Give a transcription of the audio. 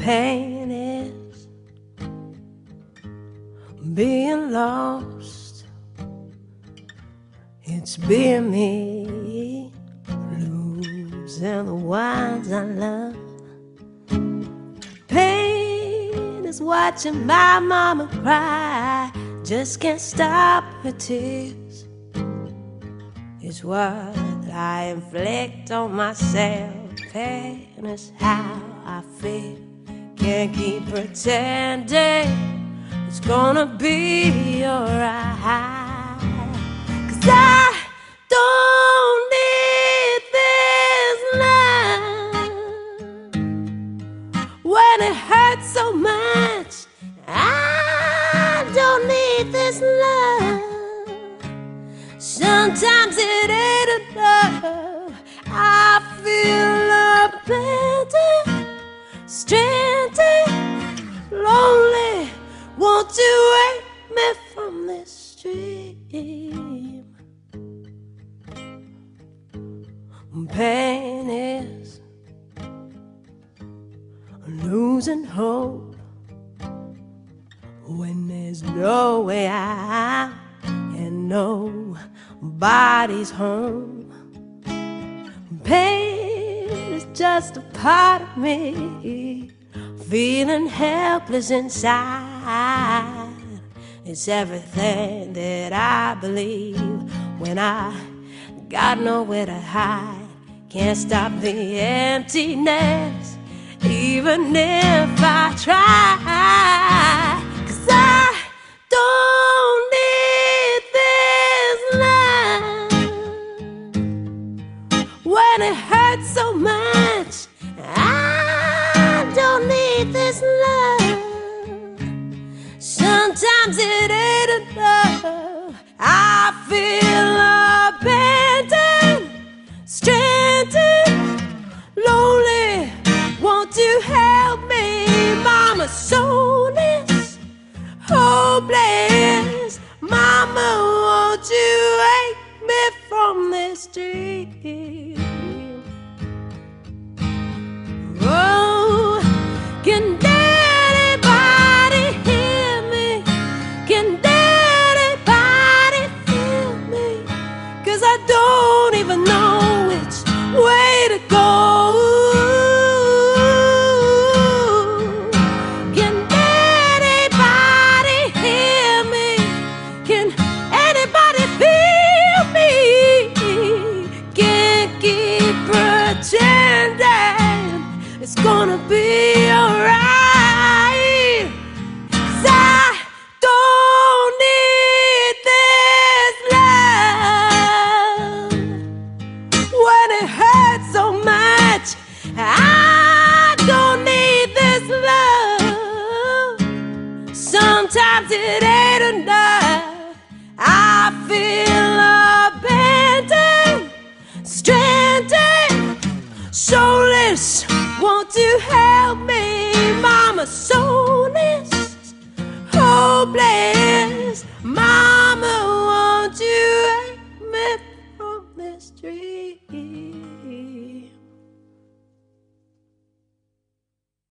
Pain is being lost. It's being me, losing the ones I love. Pain is watching my mama cry, just can't stop her tears. It's what I inflict on myself. Pain is how I feel. Can't keep pretending it's gonna be alright, 'cause I don't need this love. When it hurts so much, I don't need this love. Sometimes it ain't enough. I feel abandoned, stranded, lonely. Won't you wake me from this dream? Pain is losing hope when there's no way out and nobody's home. Pain is just a part of me, feeling helpless inside. It's everything that I believe when I got nowhere to hide. Can't stop the emptiness, even if I try, 'cause I don't need this love. When it hurts so much, I don't need this love. Sometimes it ain't enough. I feel abandoned, stranded, lonely. Won't you help me? Mama, soulless, hopeless. Mama, won't you wake me from this dream? Oh, can anybody hear me? Can anybody feel me? 'Cause I don't even know which way to go. Can anybody hear me? Can anybody feel me? Can't keep pretending it's gonna be alright, 'cause I don't need this love. When it hurts so much, I don't need this love. Sometimes it ain't enough. I feel abandoned, stranded, soulless. Won't you help me, Mama? So